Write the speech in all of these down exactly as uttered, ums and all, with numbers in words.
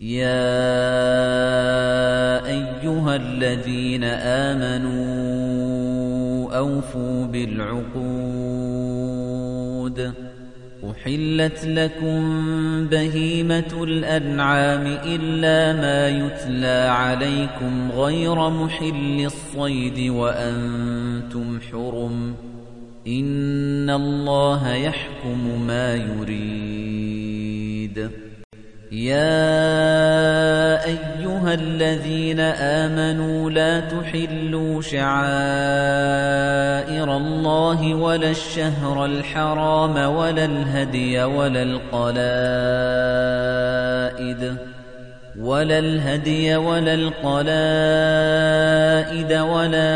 يَا أَيُّهَا الَّذِينَ آمَنُوا أَوْفُوا بِالْعُقُودِ أُحِلَّتْ لَكُم بَهِيمَةُ الْأَنْعَامِ إِلَّا مَا يُتْلَى عَلَيْكُمْ غَيْرَ مُحِلِّي الصَّيْدِ وَأَنتُمْ حُرُمٌ ۗ إِنَّ اللَّهَ يَحْكُمُ مَا يُرِيدُ. يَا أَيُّهَا الَّذِينَ آمَنُوا لَا تُحِلُّوا شَعَائِرَ اللَّهِ وَلَا الشَّهْرَ الْحَرَامَ وَلَا الْهَدْيَ وَلَا الْقَلَائِدَ وَلَا الْهَدْيَ وَلَا الْقَلَائِدَ وَلَا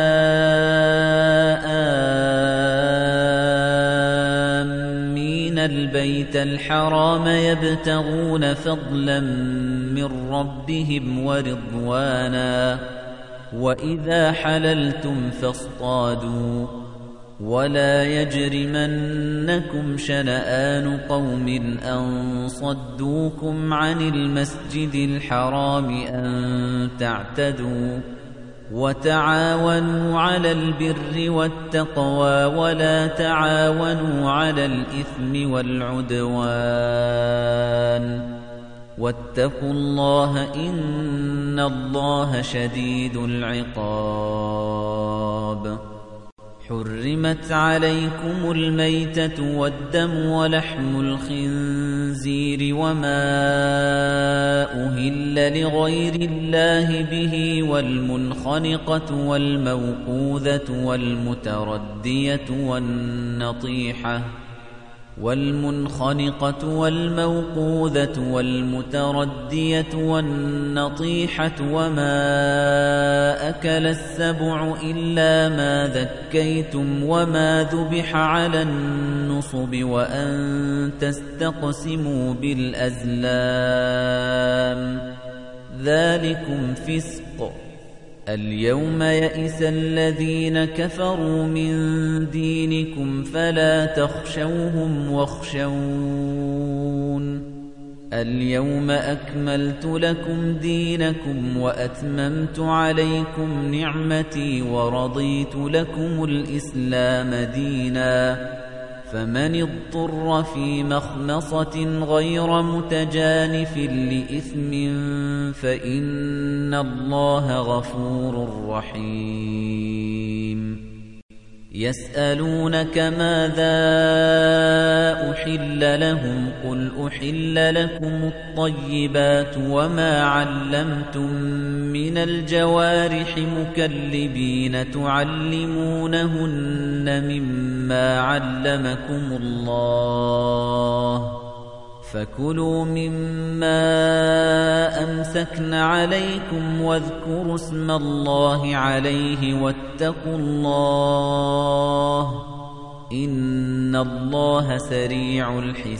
آمِّينَ الْبَيْتَ الْحَرَامَ يَبْتَغُونَ فَضْلًا مِّن رَّبِّهِمْ وَرِضْوَانًا ۖ وَإِذَا حَلَلْتُمْ فَاصْطَادُوا ۚ وَلَا يَجْرِمَنَّكُمْ شَنَآنُ قَوْمٍ أَن صَدُّوكُمْ عَنِ الْمَسْجِدِ الْحَرَامِ أَن تَعْتَدُوا ۘ وَتَعَاوَنُوا عَلَى الْبِرِّ وَالتَّقْوَىٰ وَلَا تَعَاوَنُوا عَلَى الْإِثْمِ وَالْعُدْوَانِ ۚ وَاتَّقُوا اللَّهَ ۖ إِنَّ اللَّهَ شَدِيدُ الْعِقَابِ. حُرِّمَتْ عَلَيْكُمُ الْمَيْتَةُ وَالدَّمُ وَلَحْمُ الْخِنزِيرِ وَمَا أُهِلَّ لِغَيْرِ اللَّهِ بِهِ وَالْمُنْخَنِقَةُ وَالْمَوْقُوذَةُ وَالْمُتَرَدِّيَةُ وَالنَّطِيحَةُ وَالْمُنْخَنِقَةُ وَالْمَوْقُوذَةُ وَالْمُتَرَدِّيَةُ وَالنَّطِيحَةُ وَمَا أَكَلَ السَّبُعُ إِلَّا مَا ذَكَّيْتُمْ وَمَا ذُبِحَ عَلَى النُّصُبِ وَأَن تَسْتَقْسِمُوا بِالْأَزْلَامِ ۚ ذَٰلِكُمْ فِسْقٌ. الْيَوْمَ يَئِسَ الَّذِينَ كَفَرُوا مِن دِينِكُمْ فَلَا تَخْشَوْهُمْ وَاخْشَوْنِ ۚ الْيَوْمَ أَكْمَلْتُ لَكُمْ دِينَكُمْ وَأَتْمَمْتُ عَلَيْكُمْ نِعْمَتِي وَرَضِيتُ لَكُمُ الْإِسْلَامَ دِينًا. فَمَنِ اضْطُرَّ فِي مَخْمَصَةٍ غَيْرَ مُتَجَانِفٍ لِّإِثْمٍ فَإِنَّ اللَّهَ غَفُورٌ رَّحِيمٌ. يَسْأَلُونَكَ مَاذَا أُحِلَّ لَهُمْ ۖ قُلْ أُحِلَّ لَكُمُ الطَّيِّبَاتُ وَمَا عَلَّمْتُم مِّنَ الْجَوَارِحِ مُكَلِّبِينَ تُعَلِّمُونَهُنَّ مِمَّا عَلَّمَكُمُ اللَّهُ ۖ فَكُلُوا مِمَّا أَمْسَكْنَ عَلَيْكُمْ وَاذْكُرُوا اسْمَ اللَّهِ عَلَيْهِ وَاتَّقُوا اللَّهَ ۖ إِنَّ اللَّهَ سَرِيعُ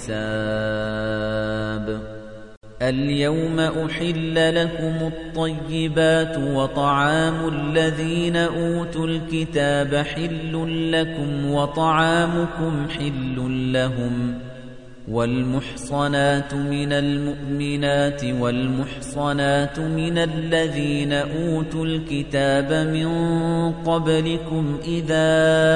الْحِسَابِ. الْيَوْمَ أُحِلَّ لَكُمُ الطَّيِّبَاتُ وَطَعَامُ الَّذِينَ أُوتُوا الْكِتَابَ حِلٌّ لَّكُمْ وَطَعَامُكُمْ حِلٌّ لَّهُمْ ۖ وَالْمُحْصَنَاتُ مِنَ الْمُؤْمِنَاتِ وَالْمُحْصَنَاتُ مِنَ الَّذِينَ أُوتُوا الْكِتَابَ مِن قَبْلِكُمْ إِذَا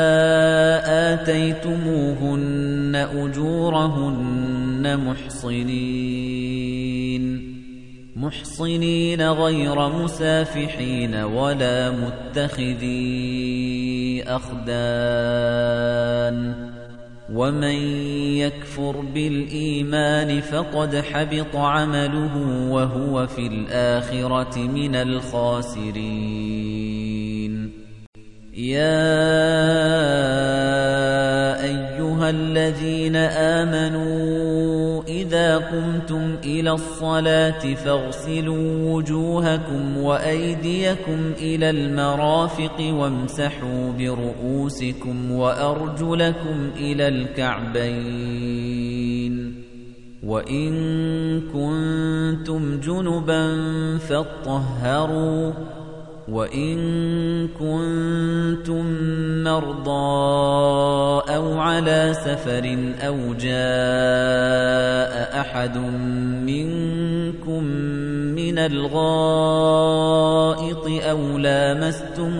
آتَيْتُمُوهُنَّ أُجُورَهُنَّ مُحْصِنِينَ مُحْصِنِينَ غَيْرَ مُسَافِحِينَ وَلَا مُتَّخِذِي أَخْدَانٍ ۚ وَمَن يَكْفُرْ بِالْإِيمَانِ فَقَدْ حَبِطَ عَمَلُهُ وَهُوَ فِي الْآخِرَةِ مِنَ الْخَاسِرِينَ. يَا أَيُّهَا الَّذِينَ آمَنُوا إِذَا قُمْتُمْ إِلَى الصَّلَاةِ فَاغْسِلُوا وُجُوهَكُمْ وَأَيْدِيَكُمْ إِلَى الْمَرَافِقِ وَامْسَحُوا بِرُءُوسِكُمْ وَأَرْجُلَكُمْ إِلَى الْكَعْبَيْنِ ۚ وَإِن كُنتُمْ جُنُبًا فَاطَّهَّرُوا ۚ وَإِن كُنتُم مَّرْضَىٰ أَوْ عَلَىٰ سَفَرٍ أَوْ جَاءَ أَحَدٌ مِّنكُم من الغائط أو لامستم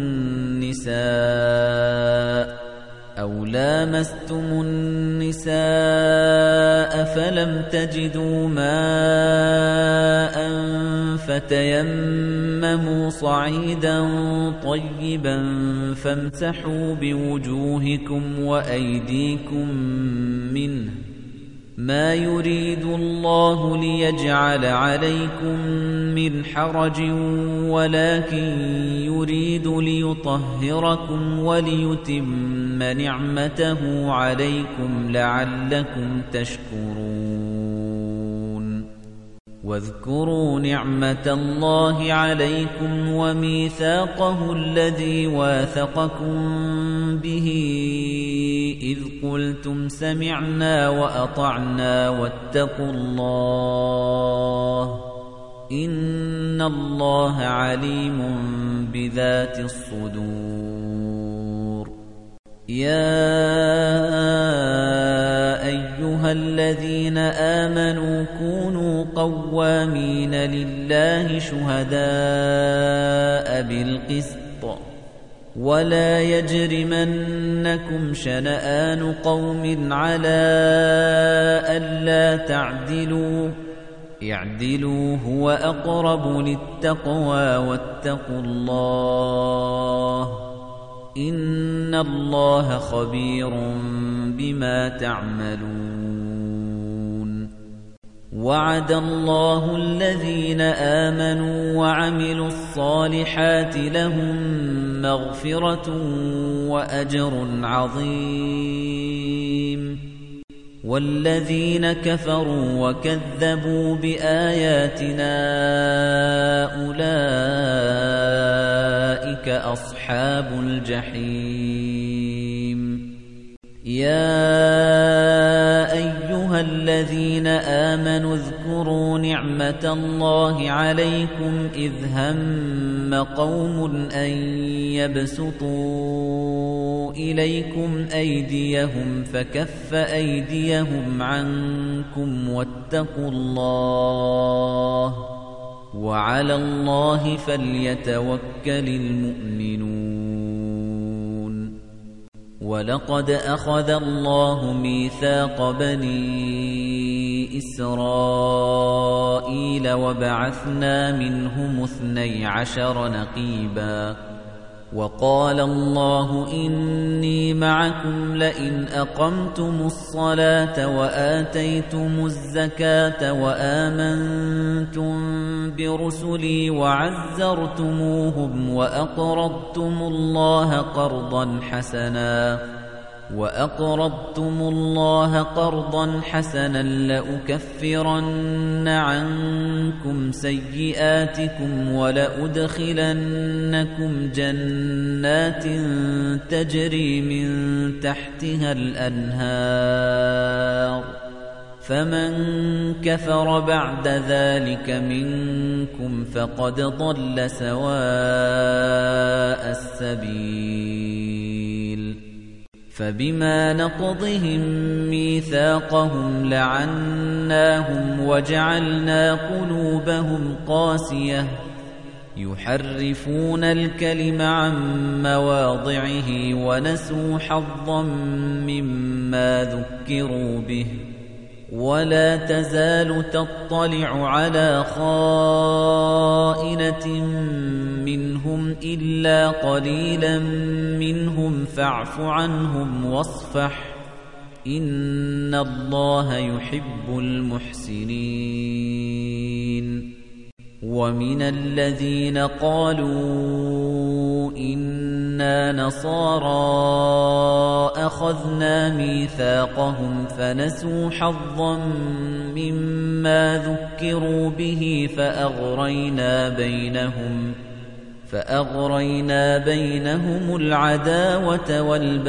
النساء أو لامستم النساء فلم تجدوا ماء فتيمموا صعيدا طيبا فامسحوا بوجوهكم وأيديكم منه ما يريد الله ليجعل عليكم من حرج ولكن يريد ليطهركم وليتم نعمته عليكم لعلكم تشكرون واذكروا نعمة الله عليكم وميثاقه الذي واثقكم به إذ قلتم سمعنا وأطعنا واتقوا الله إن الله عليم بذات الصدور يا أيها الذين آمنوا كونوا قوامين لله شهداء بالقسط ولا يجرمنكم شنآن قوم على ألا تعدلوا اعدلوا هو أقرب للتقوى واتقوا الله إن الله خبير بما تعملون وعد الله الذين آمنوا وعملوا الصالحات لهم مغفرة وأجر عظيم والذين كفروا وكذبوا بآياتنا أولئك أصحاب الجحيم يا أيها الذين آمنوا اذكروا نعمة الله عليكم إذ هم قوم أن يبسطوا إليكم أيديهم فكف أيديهم عنكم واتقوا الله وعلى الله فليتوكل المؤمنون ولقد أخذ الله ميثاق بني إسرائيل وبعثنا منهم اثني عشر نقيبا وقال الله إني معكم لئن أقمتم الصلاة وآتيتم الزكاة وآمنتم برسلي وعزرتموهم وأقرضتم الله قرضا حسنا وأقرضتم الله قرضا حسنا لأكفرن عنكم سيئاتكم ولأدخلنكم جنات تجري من تحتها الأنهار فمن كفر بعد ذلك منكم فقد ضل سواء السبيل فبما نقضهم ميثاقهم لعناهم وجعلنا قلوبهم قاسية يحرفون الكلم عن مواضعه ونسوا حظا مما ذكروا به ولا تزال تطلع على خائنة منهم إلا قليلا منهم فاعف عنهم واصفح إن الله يحب المحسنين ومن الذين قالوا إنا نصارى أخذنا ميثاقهم فنسوا حظا مما ذكروا به فأغرينا بينهم فأغرينا بينهم العداوة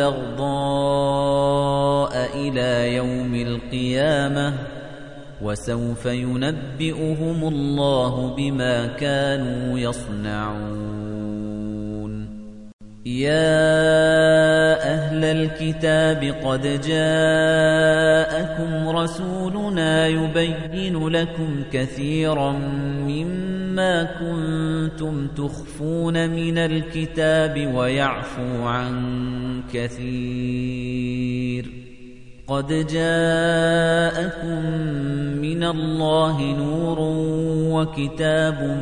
والبغضاء إلى يوم القيامة وسوف ينبئهم الله بما كانوا يصنعون يا أهل الكتاب قد جاءكم رسولنا يبين لكم كثيرا مما كنتم تخفون من الكتاب ويعفو عن كثير قد جاءكم من الله نور وكتاب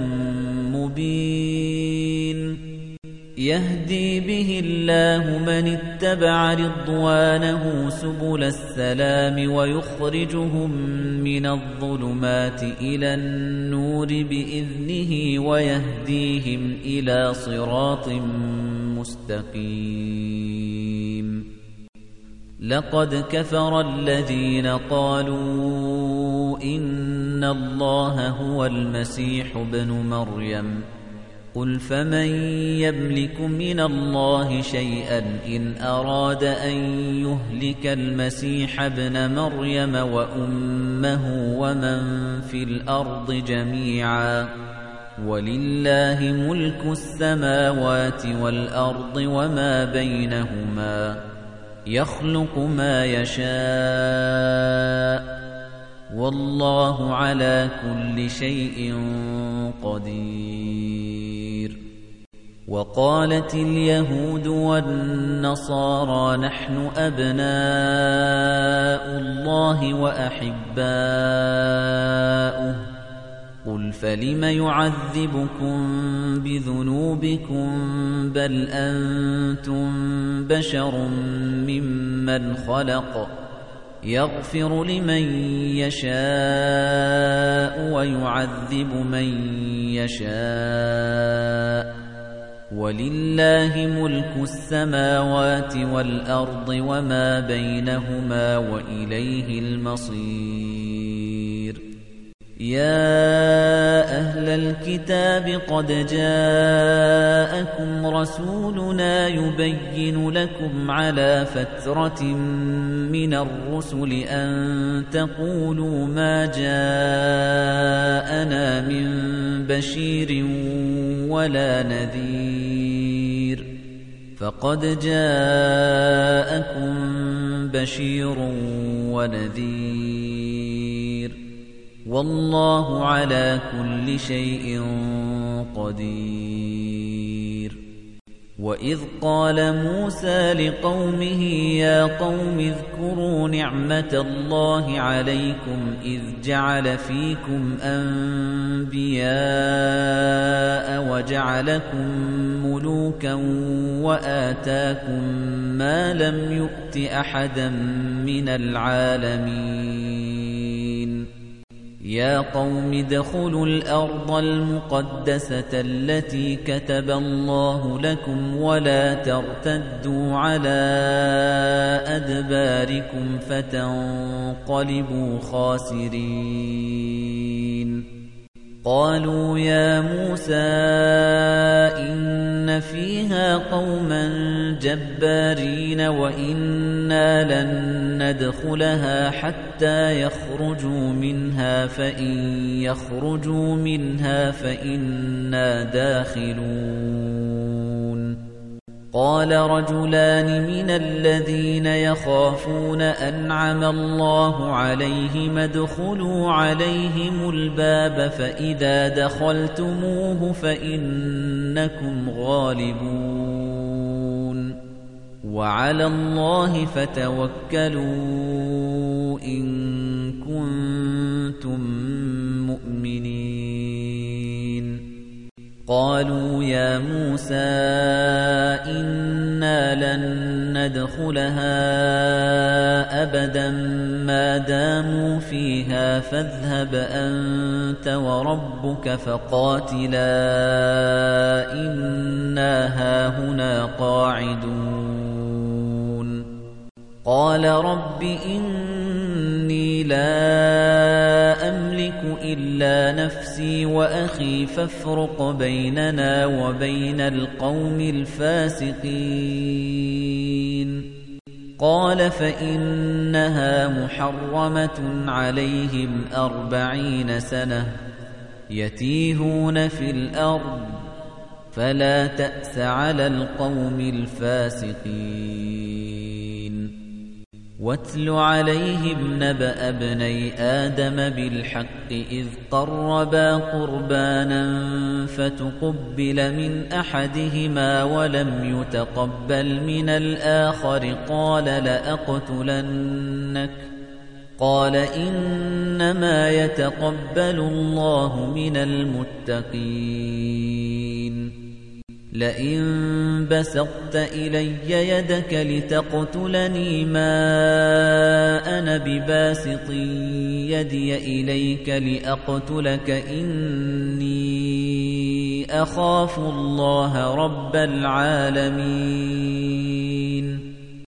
مبين يهدي به الله من اتبع رضوانه سبل السلام ويخرجهم من الظلمات إلى النور بإذنه ويهديهم إلى صراط مستقيم لقد كفر الذين قالوا إن الله هو المسيح ابن مريم قل فمن يملك من الله شيئا إن أراد أن يهلك المسيح ابن مريم وأمه ومن في الأرض جميعا ولله ملك السماوات والأرض وما بينهما يخلق ما يشاء والله على كل شيء قدير وقالت اليهود والنصارى نحن أبناء الله وأحباؤه قل فلم يعذبكم بذنوبكم بل أنتم بشر ممن خلق يغفر لمن يشاء ويعذب من يشاء ولله ملك السماوات والأرض وما بينهما وإليه المصير يا أهل الكتاب قد جاءكم رسولنا يبين لكم على فترة من الرسل أن تقولوا ما جاءنا من بشير ولا نذير فقد جاءكم بشير ونذير والله على كل شيء قدير وإذ قال موسى لقومه يا قوم اذكروا نعمة الله عليكم إذ جعل فيكم أنبياء وجعلكم ملوكا وآتاكم ما لم يؤت أحدا من العالمين يا قوم ادخلوا الأرض المقدسة التي كتب الله لكم ولا ترتدوا على أدباركم فتنقلبوا خاسرين قالوا يا موسى إن فيها قوما جبارين وإنا لن ندخلها حتى يخرجوا منها فإن يخرجوا منها فإنا داخلون قال رجلان من الذين يخافون أنعم الله عليهم ادخلوا عليهم الباب فإذا دخلتموه فإنكم غالبون وعلى الله فتوكلوا إن كنتم مؤمنين قالوا يا موسى إنا لن ندخلها أبدا ما داموا فيها فاذهب أنت وربك فقاتلا إنا هاهنا قاعدون قال رب إني لا أملك إلا نفسي وأخي فافرق بيننا وبين القوم الفاسقين قال فإنها محرمة عليهم أربعين سنة يتيهون في الأرض فلا تأس على القوم الفاسقين واتل عليهم نبأ ابني آدم بالحق إذ قربا قربانا فتقبل من أحدهما ولم يتقبل من الآخر قال لأقتلنك قال إنما يتقبل الله من المتقين لئن بسطت إلي يدك لتقتلني ما أنا بباسط يدي إليك لأقتلك إني أخاف الله رب العالمين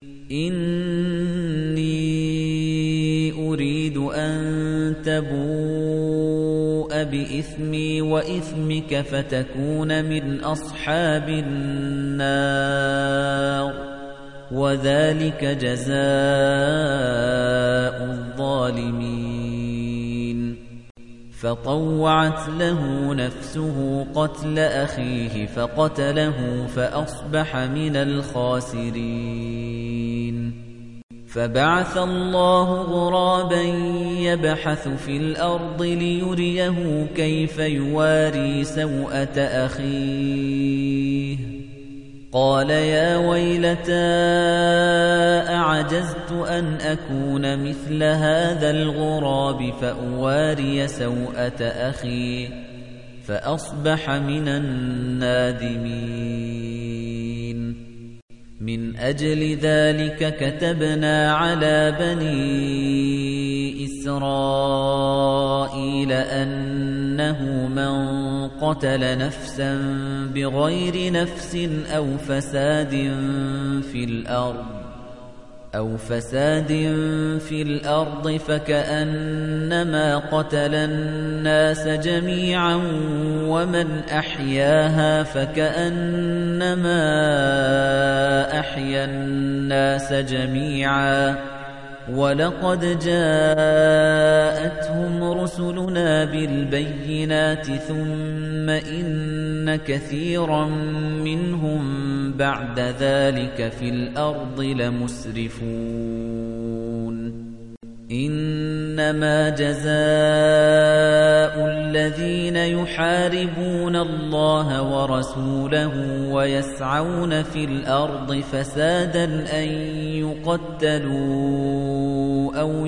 إني أريد أن تبوء بإثمي وإثمك فتكون من أصحاب النار وذلك جزاء الظالمين فطوعت له نفسه قتل أخيه فقتله فأصبح من الخاسرين فبعث الله غرابا يبحث في الأرض ليريه كيف يواري سوءة أخيه قال يا ويلتى أعجزت أن أكون مثل هذا الغراب فأواري سوءة أخي فأصبح من النادمين من أجل ذلك كتبنا على بني إسرائيل أنه من قتل نفسا بغير نفس أو فساد في الأرض أو فساد في الأرض فكأنما قتل الناس جميعا ومن أحياها فكأنما أحيا الناس جميعا ولقد جاءتهم رسلنا بالبينات ثم إن كثيرا منهم بعد ذلك في الأرض لمسرفون إنما جزاء الذين يحاربون الله ورسوله ويسعون في الأرض فسادا أن يقتلوا أو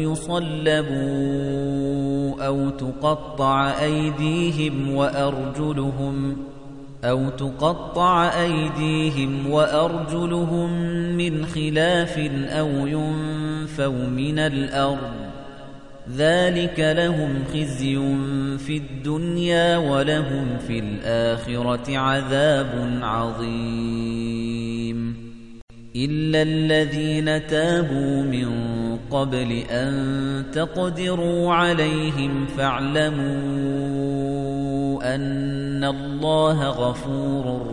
يصلبوا أو تقطع أيديهم وأرجلهم أو تقطع أيديهم وأرجلهم من خلاف أو ينفوا من الأرض ذلك لهم خزي في الدنيا ولهم في الآخرة عذاب عظيم إلا الذين تابوا من قبل أن تقدروا عليهم فاعلموا أن الله غفور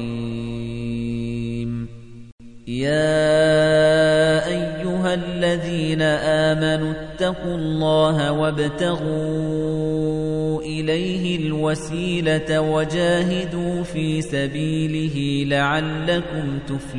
رحيم يا أيها الذين آمنوا اتقوا الله وابتغوا إليه الوسيلة وجاهدوا في سبيله لعلكم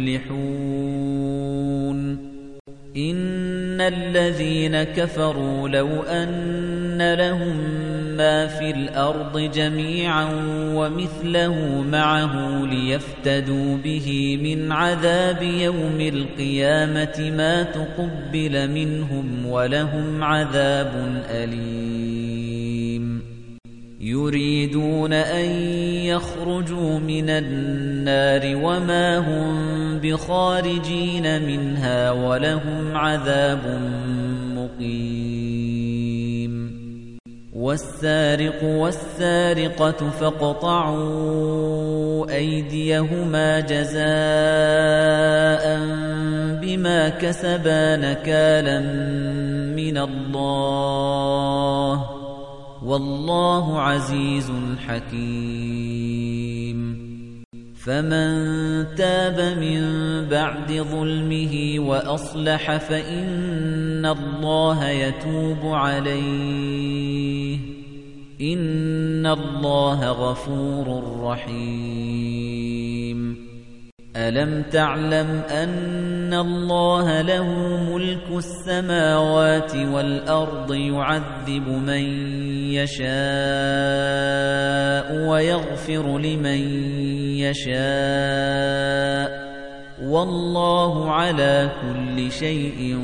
تفلحون إن الذين كفروا لو أن لهم ما في الأرض جميعا ومثله معه ليفتدوا به من عذاب يوم القيامة ما تقبل منهم ولهم عذاب أليم يريدون أن يخرجوا من النار وما هم بخارجين منها ولهم عذاب مقيم والسارق والسارقة فاقطعوا أيديهما جزاء بما كسبا نكالا من الله والله عزيز حكيم فمن تاب من بعد ظلمه وأصلح فإن الله يتوب عليه إِنَّ اللَّهَ غَفُورٌ رَّحِيمٌ أَلَمْ تَعْلَمْ أَنَّ اللَّهَ لَهُ مُلْكُ السَّمَاوَاتِ وَالْأَرْضِ يُعَذِّبُ مَن يَشَاءُ وَيَغْفِرُ لِمَن يَشَاءُ وَاللَّهُ عَلَى كُلِّ شَيْءٍ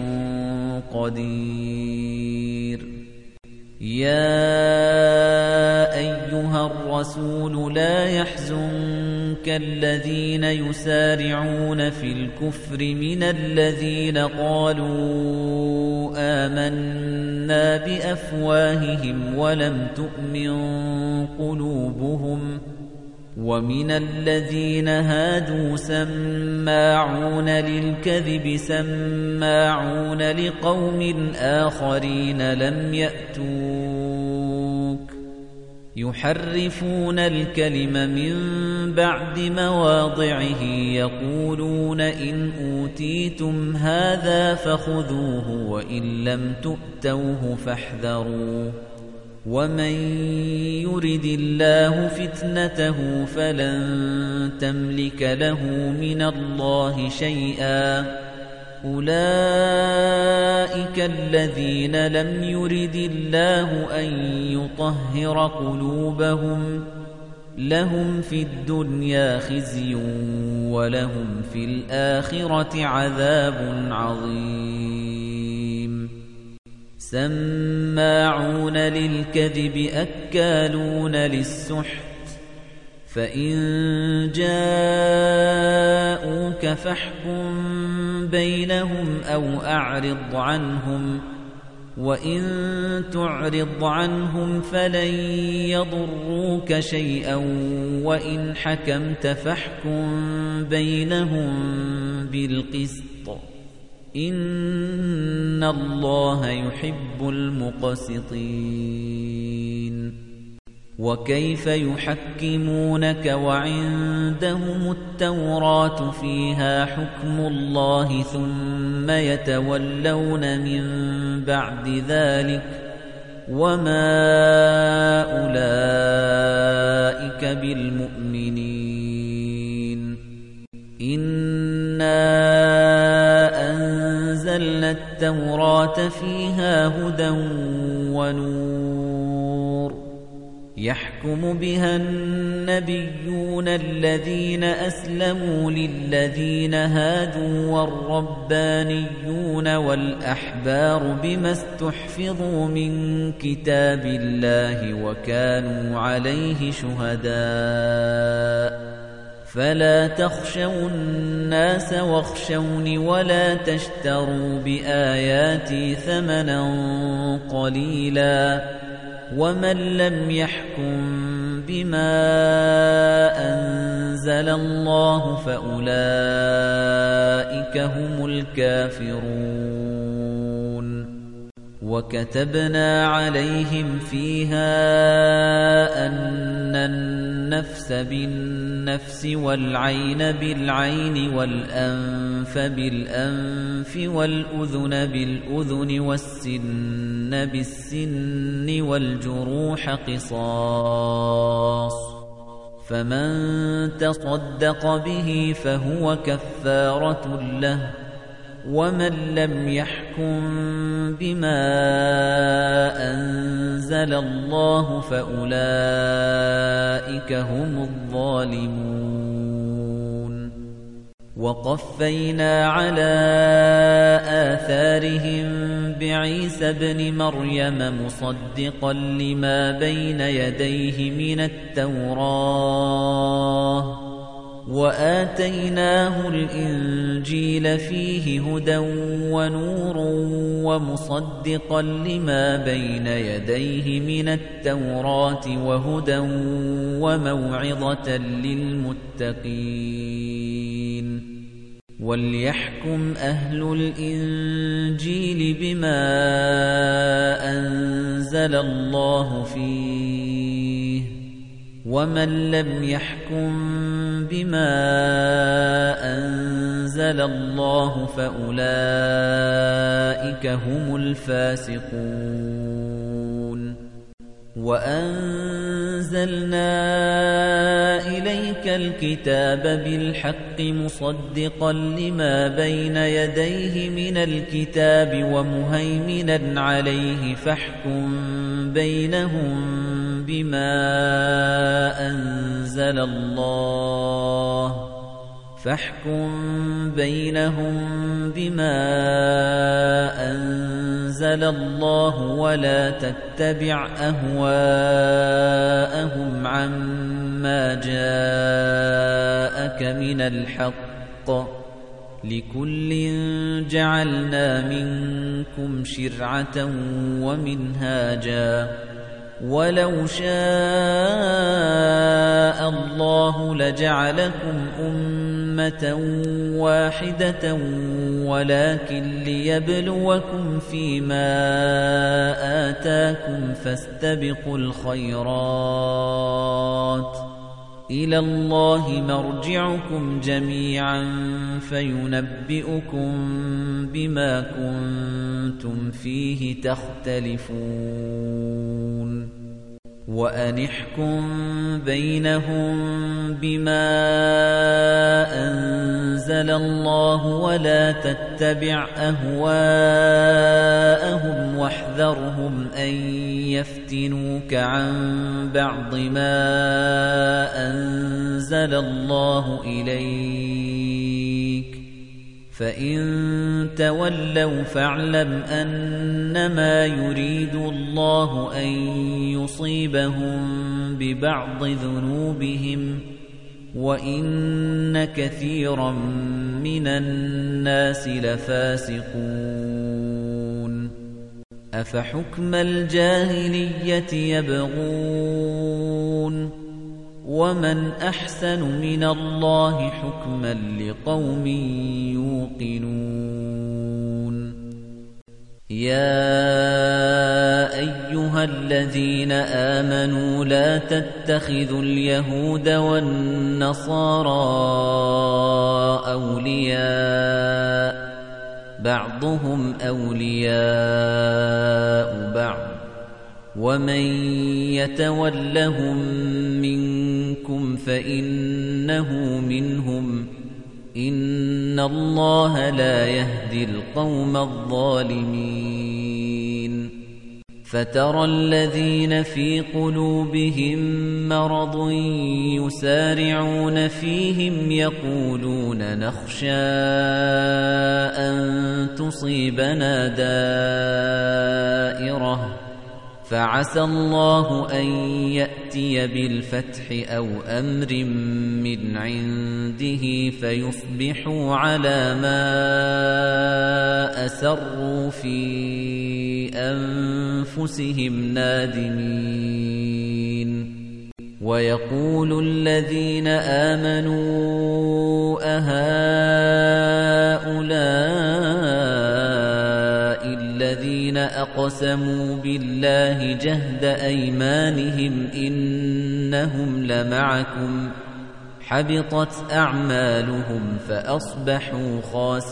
قَدِيرٌ يَا أَيُّهَا الرَّسُولُ لَا يَحْزُنكَ الَّذِينَ يُسَارِعُونَ فِي الْكُفْرِ مِنَ الَّذِينَ قَالُوا آمَنَّا بِأَفْوَاهِهِمْ وَلَمْ تُؤْمِنْ قُلُوبُهُمْ وَمِنَ الَّذِينَ هَادُوا سَمَّاعُونَ لِلْكَذِبِ سَمَّاعُونَ لِقَوْمٍ آخَرِينَ لَمْ يَأْتُوكَ يُحَرِّفُونَ الْكَلِمَ مِنْ بَعْدِ مَوَاضِعِهِ يَقُولُونَ إِنْ أُوتِيتُمْ هَذَا فَخُذُوهُ وَإِنْ لَمْ تُؤْتَوْهُ فاحذروا وَمَن يُرِدِ اللَّهُ فِتْنَتَهُ فَلَن تَمْلِكَ لَهُ مِنَ اللَّهِ شَيْئًا أُولَئِكَ الَّذِينَ لَمْ يُرِدِ اللَّهُ أَن يُطَهِّرَ قُلُوبَهُمْ لَهُمْ فِي الدُّنْيَا خِزْيٌ وَلَهُمْ فِي الْآخِرَةِ عَذَابٌ عَظِيمٌ سَمَّاعُونَ لِلْكَذِبِ أَكَّالُونَ لِلسُّحْتِ فَإِن جَاءُوكَ فَاحْكُم بَيْنَهُمْ أَوْ أَعْرِضْ عَنْهُمْ وَإِن تُعْرِضْ عَنْهُمْ فَلَن يَضُرُّوكَ شَيْئًا وَإِنْ حَكَمْتَ فَاحْكُم بَيْنَهُم بِالْقِسْطِ إِنَّ اللَّهَ يُحِبُّ الْمُقْسِطِينَ وَكَيْفَ يُحَكِّمُونَكَ وَعِندَهُمُ التَّوْرَاةُ فِيهَا حُكْمُ اللَّهِ ثُمَّ يَتَوَلَّوْنَ مِن بَعْدِ ذَلِكَ وَمَا أُولَئِكَ بِالْمُؤْمِنِينَ إِنَّا أَنزَلْنَا التَّوْرَاةَ فِيهَا هُدًى وَنُورٌ يَحْكُمُ بِهَا النَّبِيُّونَ الَّذِينَ أَسْلَمُوا لِلَّذِينَ هَادُوا وَالرَّبَّانِيُّونَ وَالْأَحْبَارُ بِمَا اسْتُحْفِظُوا مِنْ كِتَابِ اللَّهِ وَكَانُوا عَلَيْهِ شُهَدَاءَ فَلَا تَخْشَوُا النَّاسَ وَاخْشَوْنِ وَلَا تَشْتَرُوا بِآيَاتِي ثَمَنًا قَلِيلًا وَمَن لَّمْ يَحْكُم بِمَا أَنزَلَ اللَّهُ فَأُولَئِكَ هُمُ الْكَافِرُونَ وَكَتَبْنَا عَلَيْهِمْ فِيهَا أَنَّ النَّفْسَ بِالنَّفْسِ وَالْعَيْنَ بِالْعَيْنِ وَالْأَنفَ بِالْأَنفِ وَالْأُذُنَ بِالْأُذُنِ وَالسِّنَّ بِالسِّنِّ وَالْجُرُوحَ قِصَاصٌ فَمَن تَصَدَّقَ بِهِ فَهُوَ كَفَّارَةٌ لَّهُ وَمَن لَّمْ يَحْكُم بِمَا أَنزَلَ اللَّهُ فَأُولَئِكَ هُمُ الظَّالِمُونَ وَقَفَّيْنَا عَلَى آثَارِهِم بِعِيسَى ابْنِ مَرْيَمَ مُصَدِّقًا لِّمَا بَيْنَ يَدَيْهِ مِنَ التَّوْرَاةِ وَآتَيْنَاهُ الْإِنْجِيلَ فِيهِ هُدًى وَنُورٌ وَمُصَدِّقًا لِمَا بَيْنَ يَدَيْهِ مِنَ التَّوْرَاةِ وَهُدًى وَمَوْعِظَةً لِلْمُتَّقِينَ وَلْيَحْكُمْ أَهْلُ الْإِنْجِيلِ بِمَا أَنزَلَ اللَّهُ فِيهِ وَمَن لَّمْ يَحْكُم بِمَا أَنزَلَ اللَّهُ فَأُولَئِكَ هُمُ الْفَاسِقُونَ وَأَنزَلْنَا إِلَيْكَ الْكِتَابَ بِالْحَقِّ مُصَدِّقًا لِمَا بَيْنَ يَدَيْهِ مِنَ الْكِتَابِ وَمُهَيْمِنًا عَلَيْهِ فَاحْكُم بَيْنَهُم بِمَا أَنزَلَ اللَّهُ فَاحْكُم بَيْنَهُم بِمَا أَنزَلَ اللَّهُ وَلَا تَتَّبِعْ أَهْوَاءَهُمْ عَمَّا جَاءَكَ مِنَ الْحَقِّ ۚ لِكُلٍّ جَعَلْنَا مِنكُمْ شِرْعَةً وَمِنْهَاجًا ۚ وَلَوْ شَاءَ اللَّهُ لَجَعَلَكُمْ أُمَّةً وَاحِدَةً وَلَكِن لِّيَبْلُوَكُمْ فِيمَا آتَاكُمْ فَاسْتَبِقُوا الْخَيْرَاتِ ۚ إِلَى اللَّهِ مَرْجِعُكُمْ جَمِيعًا فَيُنَبِّئُكُم بِمَا كُنتُمْ فِيهِ تَخْتَلِفُونَ وَأَنِ احْكُم بَيْنَهُم بِمَا أَنزَلَ اللَّهُ وَلَا تَتَّبِعْ أَهْوَاءَهُمْ وَاحْذَرْهُمْ أَن يَفْتِنُوكَ عَن بَعْضِ مَا أَنزَلَ اللَّهُ إِلَيْكَ ۖ فَإِن تَوَلَّوْا فَاعْلَمْ أَنَّمَا يُرِيدُ اللَّهُ أَن يُصِيبَهُم بِبَعْضِ ذُنُوبِهِمْ ۗ وَإِنَّ كَثِيرًا مِّنَ النَّاسِ لَفَاسِقُونَ أَفَحُكْمَ الْجَاهِلِيَّةِ يَبْغُونَ وَمَنْ أَحْسَنُ مِنَ اللَّهِ حُكْمًا لِقَوْمٍ يُوقِنُونَ يَا أَيُّهَا الَّذِينَ آمَنُوا لَا تَتَّخِذُوا الْيَهُودَ وَالنَّصَارَىٰ أَوْلِيَاءَ بَعْضُهُمْ أَوْلِيَاءُ بَعْضٍ وَمَن يَتَوَلَّهُم مِّنكُمْ فَإِنَّهُ مِنْهُمْ ۗ إِنَّ اللَّهَ لَا يَهْدِي الْقَوْمَ الظَّالِمِينَ فَتَرَى الَّذِينَ فِي قُلُوبِهِم مَّرَضٌ يُسَارِعُونَ فِيهِمْ يَقُولُونَ نَخْشَىٰ أَن تُصِيبَنَا دَائِرَةٌ فَعَسَى اللَّهُ أَن يَأْتِيَ بِالْفَتْحِ أَوْ أَمْرٍ مِّنْ عِندِهِ فَيُصْبِحُوا عَلَىٰ مَا أَسَرُّوا فِي أَنفُسِهِمْ نَادِمِينَ وَيَقُولُ الَّذِينَ آمَنُوا أَهَٰؤُلَاءِ الَّذِينَ أَقْسَمُوا بِاللَّهِ جَهْدَ أَيْمَانِهِمْ إِنَّهُمْ لَمَعَكُمْ ۚ حَبِطَتْ أَعْمَالُهُمْ فَأَصْبَحُوا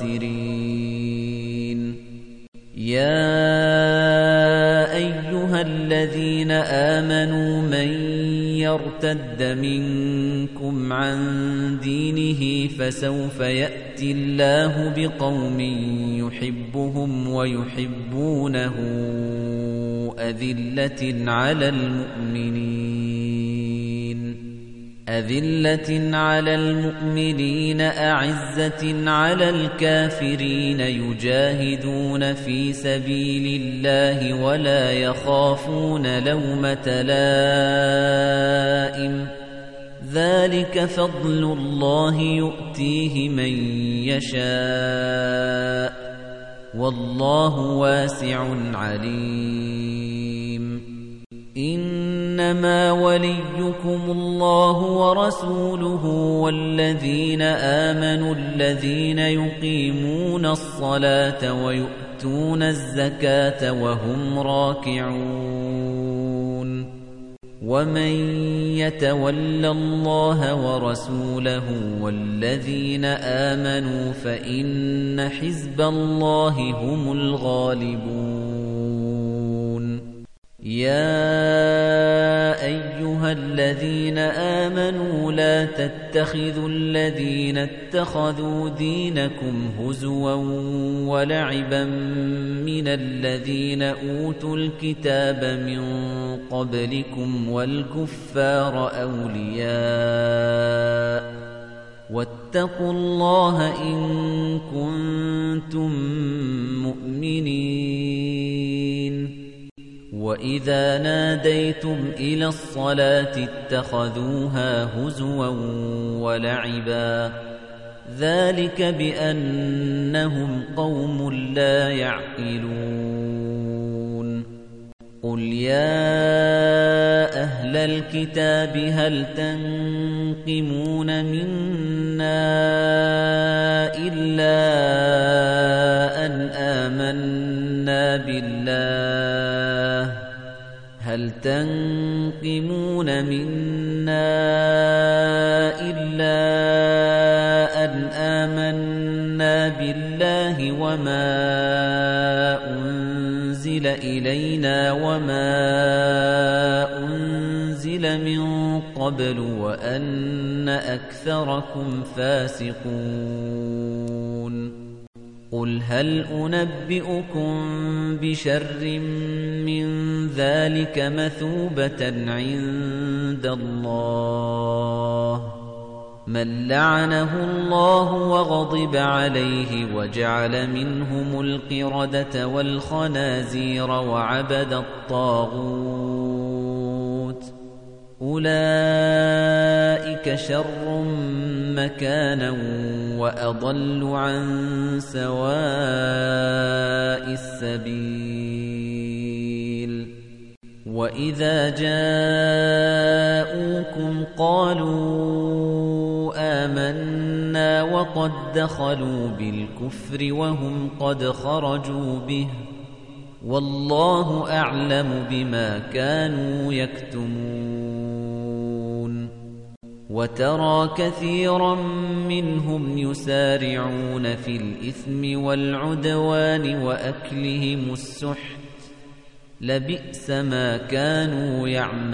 خَاسِرِينَ يَا أَيُّهَا الَّذِينَ آمَنُوا مَن يَرْتَدَّ مِنكُمْ عَن دِينِهِ فَسَوْفَ يَأْتِي اللَّهُ بِقَوْمٍ يُحِبُّهُمْ وَيُحِبُّونَهُ أَذِلَّةٍ عَلَى الْمُؤْمِنِينَ أَذِلَّةٍ عَلَى الْمُؤْمِنِينَ أَعِزَّةٍ عَلَى الْكَافِرِينَ يُجَاهِدُونَ فِي سَبِيلِ اللَّهِ وَلَا يَخَافُونَ لَوْمَةَ لَائِمٍ ۚ ذَلِكَ فَضْلُ اللَّهِ يُؤْتِيهِ مَن يَشَاءُ ۚ وَاللَّهُ وَاسِعٌ عَلِيمٌ إِنَّمَا وَلِيُّكُمُ اللَّهُ وَرَسُولُهُ وَالَّذِينَ آمَنُوا الَّذِينَ يُقِيمُونَ الصَّلَاةَ وَيُؤْتُونَ الزَّكَاةَ وَهُمْ رَاكِعُونَ وَمَن يَتَوَلَّ اللَّهَ وَرَسُولَهُ وَالَّذِينَ آمَنُوا فَإِنَّ حِزْبَ اللَّهِ هُمُ الْغَالِبُونَ يا أيها الذين آمنوا لا تتخذوا الذين اتخذوا دينكم هزوا ولعبا من الذين أوتوا الكتاب من قبلكم والكفار أولياء واتقوا الله إن كنتم مؤمنين وَإِذَا نَادَيْتُمْ إِلَى الصَّلَاةِ اتَّخَذُوهَا هُزُوًا وَلَعِبًا ذَلِكَ بِأَنَّهُمْ قَوْمٌ لَّا يَعْقِلُونَ قُلْ يَا أَهْلَ الْكِتَابِ هَلْ تَنقِمُونَ مِنَّا إِلَّا أَنْ آمَنَّا بِاللَّهِ هل تنقمون منا إلا أن آمنا بالله وما أنزل إلينا وما أنزل من قبل وأن أكثركم فاسقون قل هل أنبئكم بشر من ذلك مثوبة عند الله من لعنه الله وغضب عليه وجعل منهم القردة والخنازير وعبد الطاغوت أولئك شر مكانا وأضل عن سواء السبيل وإذا جاءوكم قالوا آمنا وقد دخلوا بالكفر وهم قد خرجوا به والله أعلم بما كانوا يكتمون وترى كثيرا منهم يسارعون في الإثم والعدوان وأكلهم السحت لبئس ما كانوا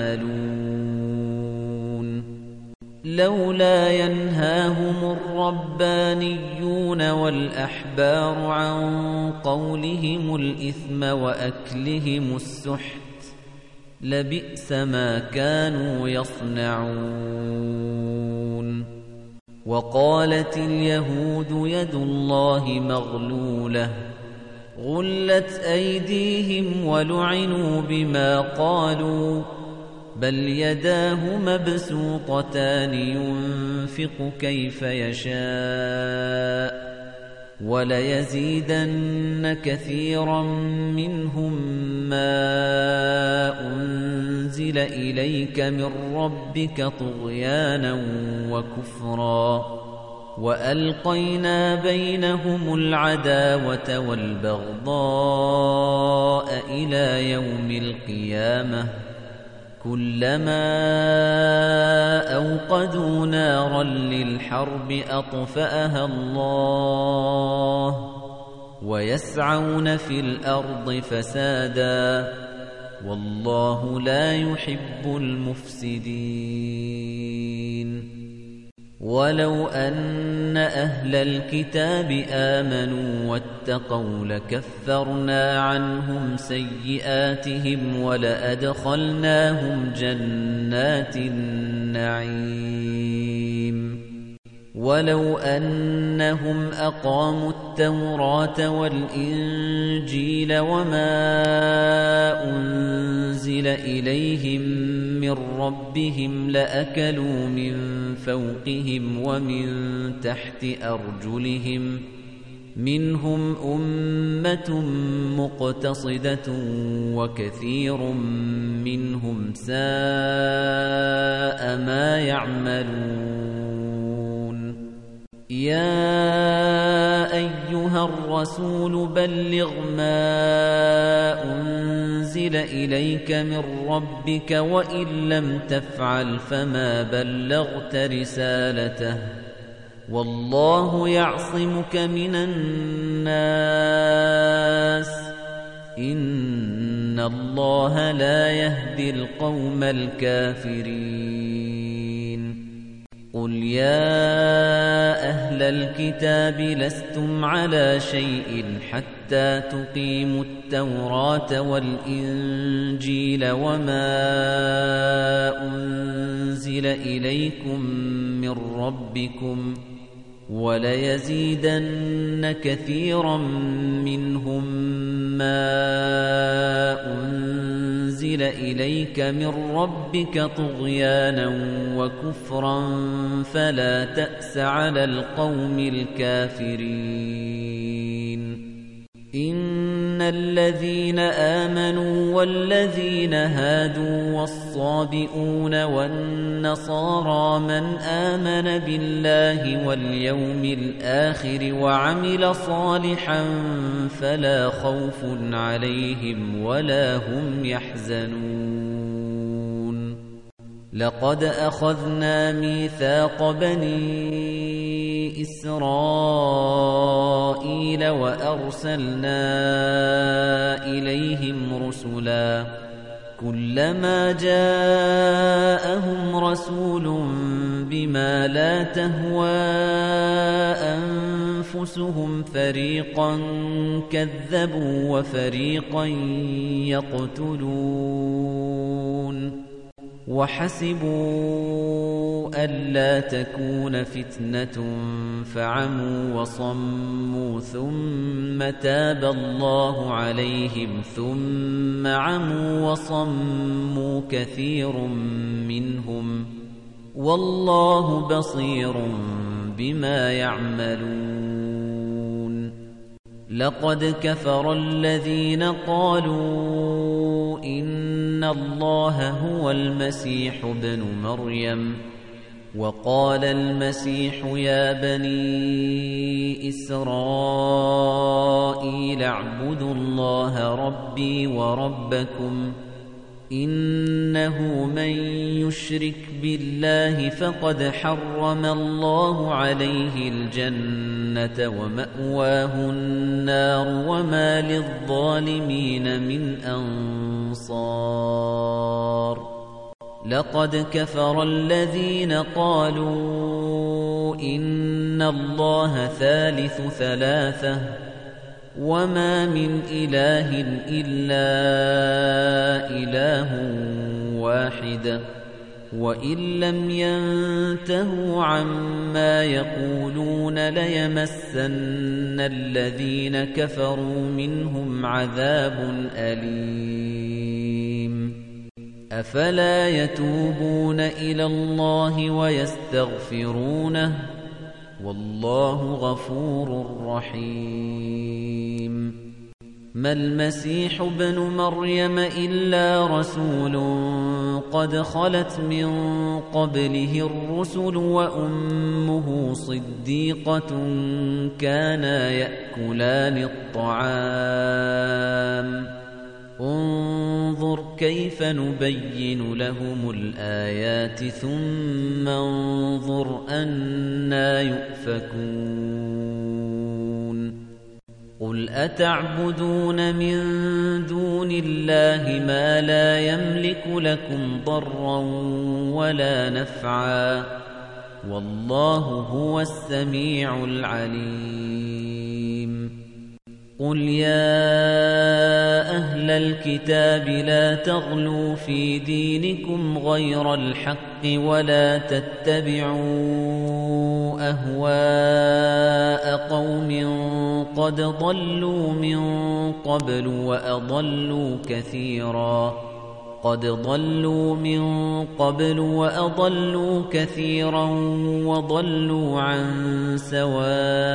يعملون لولا ينهاهم الربانيون والأحبار عن قولهم الإثم وأكلهم السحت لبئس ما كانوا يصنعون وقالت اليهود يد الله مغلولة غلت أيديهم ولعنوا بما قالوا بل يداه مبسوطتان ينفق كيف يشاء وليزيدن كثيرا منهم ما أنزل إليك من ربك طغيانا وكفرا وألقينا بينهم العداوة والبغضاء إلى يوم القيامة كلما أوقدوا نارا للحرب أطفأها الله ويسعون في الأرض فسادا والله لا يحب المفسدين ولو أن أهل الكتاب آمنوا واتقوا لكفرنا عنهم سيئاتهم ولأدخلناهم جنات النعيم ولو أنهم أقاموا التوراة والإنجيل وما أنزل إليهم من ربهم لأكلوا من فوقهم ومن تحت أرجلهم منهم أمة مقتصدة وكثير منهم ساء ما يعملون يا أيها الرسول بلغ ما أنزل إليك من ربك وإن لم تفعل فما بلغت رسالته والله يعصمك من الناس إِنَّ اللَّهَ لَا يَهْدِي الْقَوْمَ الْكَافِرِينَ قُلْ يَا أَهْلَ الْكِتَابِ لَسْتُمْ عَلَى شَيْءٍ حَتَّى تُقِيمُوا التَّوْرَاةَ وَالْإِنْجِيلَ وَمَا أُنْزِلَ إِلَيْكُمْ مِنْ رَبِّكُمْ وَلَيَزِيدَنَّ كَثِيرًا مِنْهُمْ مَا أُنْزِلَ إِلَيْكَ مِنْ رَبِّكَ طُغْيَانًا وَكُفْرًا فَلَا تَأْسَ عَلَى الْقَوْمِ الْكَافِرِينَ إِنَّ الَّذِينَ آمَنُوا وَالَّذِينَ هَادُوا وَالصَّابِئُونَ وَالنَّصَارَى مَنْ آمَنَ بِاللَّهِ وَالْيَوْمِ الْآخِرِ وَعَمِلَ صَالِحًا فَلَا خَوْفٌ عَلَيْهِمْ وَلَا هُمْ يَحْزَنُونَ لَقَدْ أَخَذْنَا مِيثَاقَ بَنِي إِسْرَائِيلَ وَأَرْسَلْنَا إِلَيْهِمْ رُسُلًا كُلَّمَا جَاءَهُمْ رَسُولٌ بِمَا لَا تَهْوَى أَنفُسُهُمْ فَرِيقًا كَذَّبُوا وَفَرِيقًا يَقْتُلُونَ وَحَسِبُوا أَلَّا تَكُونَ فِتْنَةٌ فَعَمُوا وَصَمُّوا ثُمَّ تَابَ اللَّهُ عَلَيْهِمْ ثُمَّ عَمُوا وَصَمُّوا كَثِيرٌ مِنْهُمْ وَاللَّهُ بَصِيرٌ بِمَا يَعْمَلُونَ لَقَدْ كَفَرَ الَّذِينَ قَالُوا إِنَّ اللَّهَ هُوَ الْمَسِيحُ ابْنُ مَرْيَمَ وَقَالَ الْمَسِيحُ يَا بَنِي إِسْرَائِيلَ اعْبُدُوا اللَّهَ رَبِّي وَرَبَّكُمْ إِنَّهُ مَن يُشْرِكْ بِاللَّهِ فَقَدْ حَرَّمَ اللَّهُ عَلَيْهِ الْجَنَّةَ وَمَأْوَاهُ النَّارُ وَمَا لِلظَّالِمِينَ مِنْ أَنصَارٍ لَقَدْ كَفَرَ الَّذِينَ قَالُوا إِنَّ اللَّهَ ثَالِثُ ثَلَاثَةٍ وَمَا مِنْ إِلَٰهٍ إِلَّا إِلَٰهٌ وَاحِدٌ وَإِن لَّمْ يَنْتَهُوا عَمَّا يَقُولُونَ لَيَمَسَّنَّ الَّذِينَ كَفَرُوا مِنْهُمْ عَذَابٌ أَلِيمٌ أَفَلَا يَتُوبُونَ إِلَى اللَّهِ وَيَسْتَغْفِرُونَهُ وَاللَّهُ غَفُورٌ رَّحِيمٌ مَا الْمَسِيحُ ابْنُ مَرْيَمَ إِلَّا رَسُولٌ قَدْ خَلَتْ مِن قَبْلِهِ الرُّسُلُ وَأُمُّهُ صِدِّيقَةٌ كَانَا يَأْكُلَانِ الطَّعَامَ انظُرْ كَيْفَ نُبَيِّنُ لَهُمُ الْآيَاتِ ثُمَّ انظُرْ أَنَّى يُؤْفَكُونَ قُلْ أَتَعْبُدُونَ مِن دُونِ اللَّهِ مَا لَا يَمْلِكُ لَكُمْ ضَرًّا وَلَا نَفْعًا وَاللَّهُ هُوَ السَّمِيعُ الْعَلِيمُ قُلْ يَا أَهْلَ الْكِتَابِ لَا تَغْلُوا فِي دِينِكُمْ غَيْرَ الْحَقِّ وَلَا تَتَّبِعُوا أَهْوَاءَ قَوْمٍ قَدْ ضَلُّوا مِن قَبْلُ وَأَضَلُّوا كَثِيرًا قَدْ ضَلُّوا مِن قَبْلُ وَأَضَلُّوا كَثِيرًا وَضَلُّوا عَن سَوَاءِ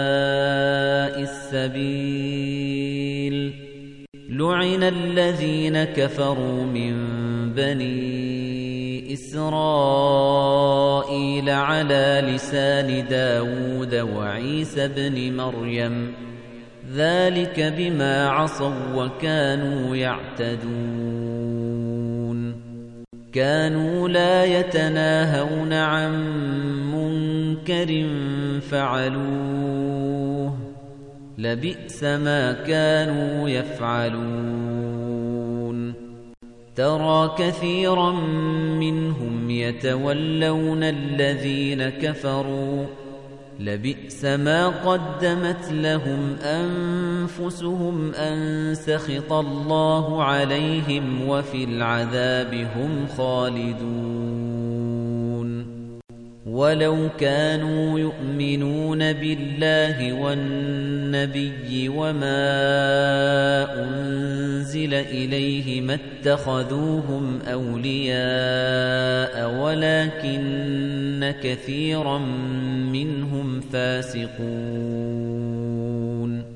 السَّبِيلِ لُعِنَ الَّذِينَ كَفَرُوا مِن بَنِي إِسْرَائِيلَ عَلَى لِسَانِ دَاوُودَ وَعِيسَى ابْنِ مَرْيَمَ ذَلِكَ بِمَا عَصَوا وَكَانُوا يَعْتَدُونَ كَانُوا لَا يَتَنَاهَوْنَ عَن مُّنكَرٍ فَعَلُوهُ لبئس ما كانوا يفعلون ترى كثيرا منهم يتولون الذين كفروا لبئس ما قدمت لهم أنفسهم أن سخط الله عليهم وفي العذاب هم خالدون ولو كانوا يؤمنون بالله والنبي وما أنزل إليه ما اتخذوهم أولياء ولكن كثيرا منهم فاسقون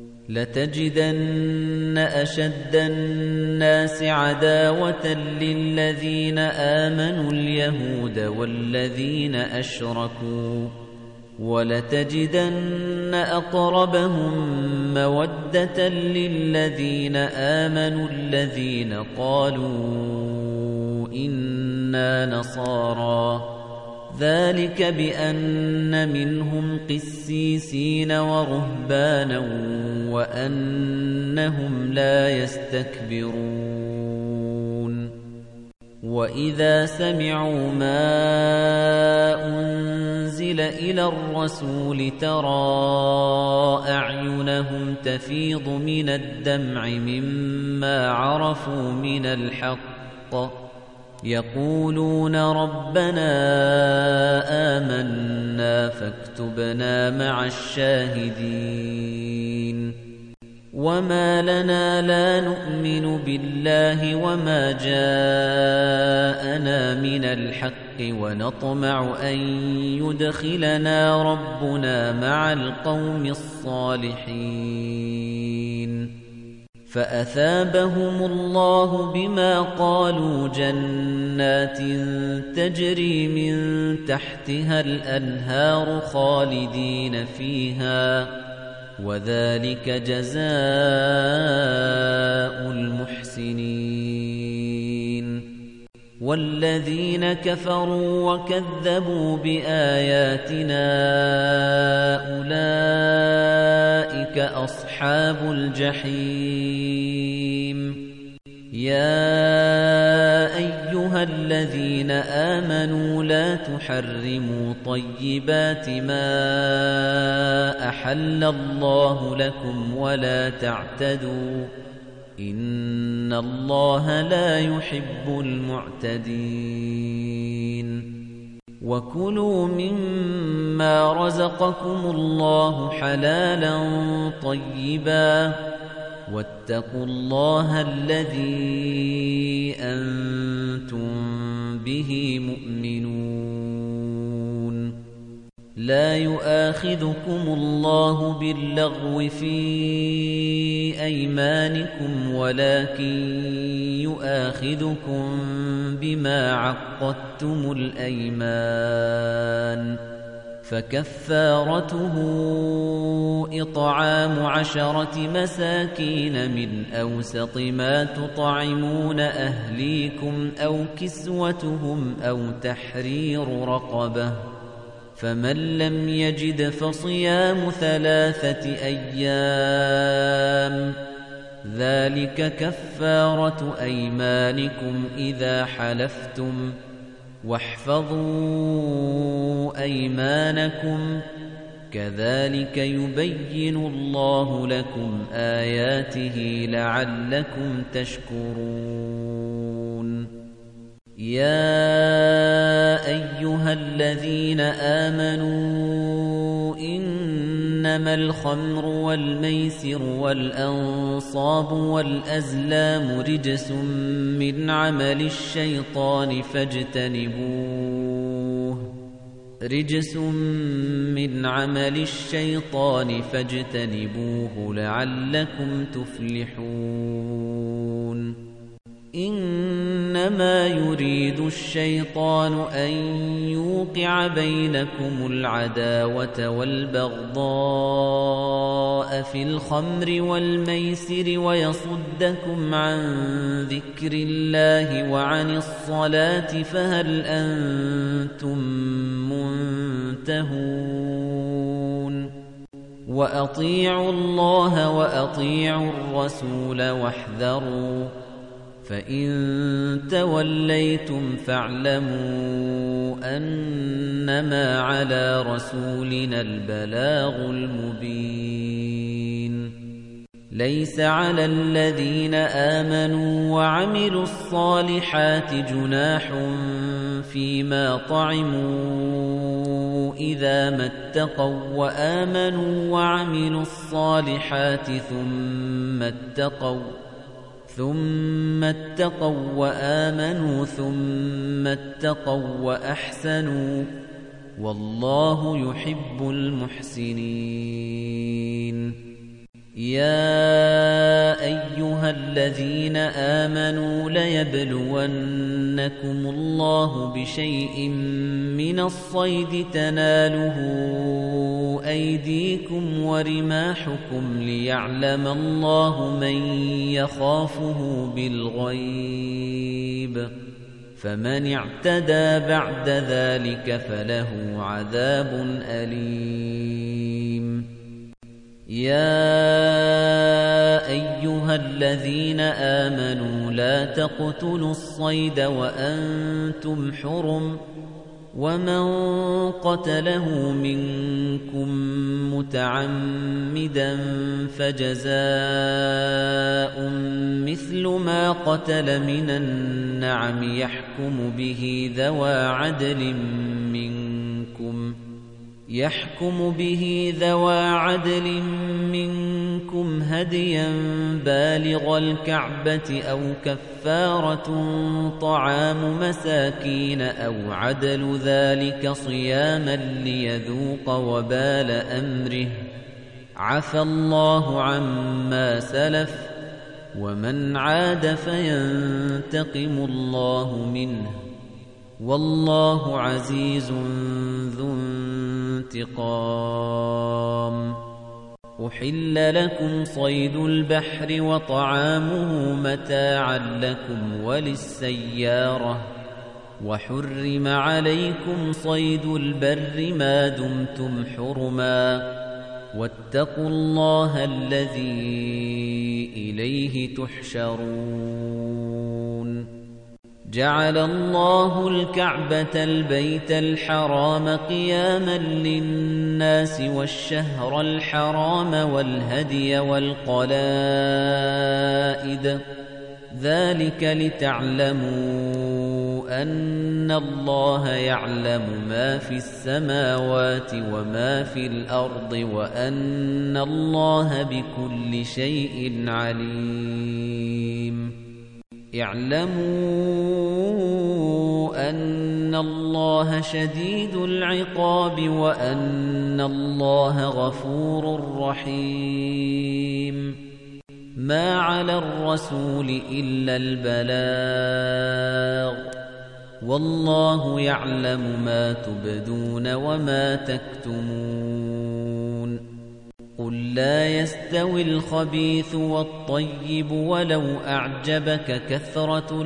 لتجدن أشد الناس عداوة للذين آمنوا اليهود والذين أشركوا ولتجدن أقربهم مودة للذين آمنوا الذين قالوا إنا نصارى ذلك بأن منهم قسيسين ورهبانا وأنهم لا يستكبرون وإذا سمعوا ما أنزل إلى الرسول ترى أعينهم تفيض من الدمع مما عرفوا من الحق يقولون ربنا آمنا فاكتبنا مع الشاهدين وما لنا لا نؤمن بالله وما جاءنا من الحق ونطمع أن يدخلنا ربنا مع القوم الصالحين فأثابهم الله بما قالوا جنات تجري من تحتها الأنهار خالدين فيها وذلك جزاء المحسنين والذين كفروا وكذبوا بآياتنا أولئك أصحاب الجحيم يا أيها الذين آمنوا لا تحرموا طيبات ما أحل الله لكم ولا تعتدوا إن الله لا يحب المعتدين وكلوا مما رزقكم الله حلالا طيبا واتقوا الله الذي أنتم به مؤمنون لا يؤاخذكم الله باللغو في أيمانكم ولكن يؤاخذكم بما عقدتم الأيمان فكفارته إطعام عشرة مساكين من أوسط ما تطعمون أهليكم أو كسوتهم أو تحرير رقبة فمن لم يجد فصيام ثلاثة أيام ذلك كفارة أيمانكم إذا حلفتم واحفظوا أيمانكم كذلك يبين الله لكم آياته لعلكم تشكرون يا أيها الذين آمنوا إنما الخمر والميسر والأنصاب والأزلام رجس من عمل الشيطان فاجتنبوه رجس من عمل الشيطان فاجتنبوه لعلكم تفلحون إنما يريد الشيطان أن يوقع بينكم العداوة والبغضاء في الخمر والميسر ويصدكم عن ذكر الله وعن الصلاة فهل أنتم منتهون وأطيعوا الله وأطيعوا الرسول واحذروا فإن توليتم فاعلموا أنما على رسولنا البلاغ المبين ليس على الذين آمنوا وعملوا الصالحات جناح فيما طعموا إذا ما اتقوا وآمنوا وعملوا الصالحات ثم اتقوا ثم اتقوا وآمنوا ثم اتقوا وأحسنوا والله يحب المحسنين يا أيها الذين آمنوا ليبلونكم الله بشيء من الصيد تناله أيديكم ورماحكم ليعلم الله من يخافه بالغيب فمن اعتدى بعد ذلك فله عذاب أليم يا أيها الذين آمنوا لا تقتلوا الصيد وأنتم حرم ومن قتله منكم متعمدا فجزاء مثل ما قتل من النعم يحكم به ذوى عدل منكم يحكم به ذوى عدل منكم هديا بالغ الكعبة أو كفارة طعام مساكين أو عدل ذلك صياما ليذوق وبال أمره عفى الله عما سلف ومن عاد فينتقم الله منه والله عزيز ذو انتقام أحل لكم صيد البحر وطعامه متاعا لكم وللسيارة وحرم عليكم صيد البر ما دمتم حرما واتقوا الله الذي إليه تحشرون جعل الله الكعبة البيت الحرام قياما للناس والشهر الحرام والهدي والقلائد ذلك لتعلموا أن الله يعلم ما في السماوات وما في الأرض وأن الله بكل شيء عليم اعلموا أن الله شديد العقاب وأن الله غفور رحيم ما على الرسول إلا البلاغ والله يعلم ما تبدون وما تكتمون قل لا يستوي الخبيث والطيب ولو أعجبك كثرة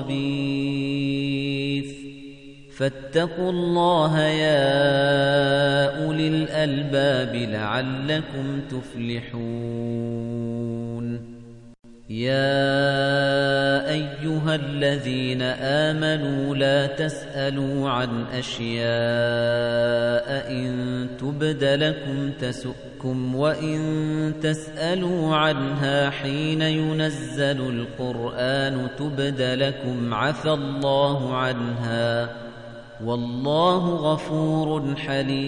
الخبيث فاتقوا الله يا أولي الألباب لعلكم تفلحون يا أيها الذين آمنوا لا تسألوا عن أشياء إن تبد لكم تسؤكم وإن تسألوا عنها حين ينزل القرآن تبد لكم عفى الله عنها والله غفور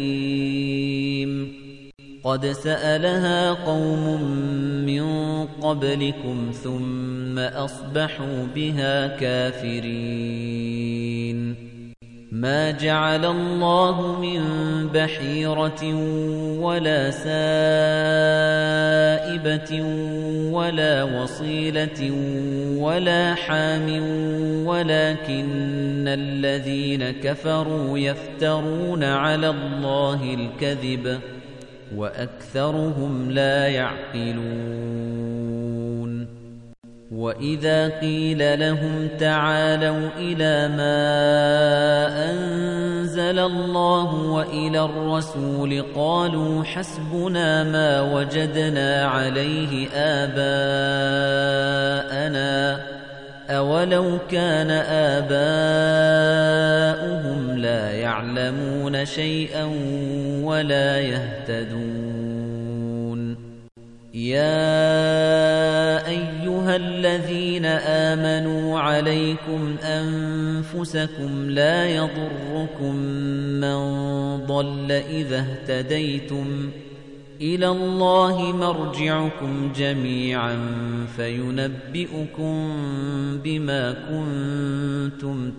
حليم قد سألها قوم من قبلكم ثم أصبحوا بها كافرين ما جعل الله من بحيرة ولا سائبة ولا وصيلة ولا حام ولكن الذين كفروا يفترون على الله الكذب وأكثرهم لا يعقلون وإذا قيل لهم تعالوا إلى ما أنزل أنزل الله وإلى الرسول قالوا حسبنا ما وجدنا عليه آباءنا أولو كان آباؤهم لا يعلمون شيئا ولا يهتدون يا أيها الذين آمنوا عليكم أنفسكم لا يضركم من ضل إذا اهتديتم إلى الله مرجعكم جميعا فينبئكم بما كنتم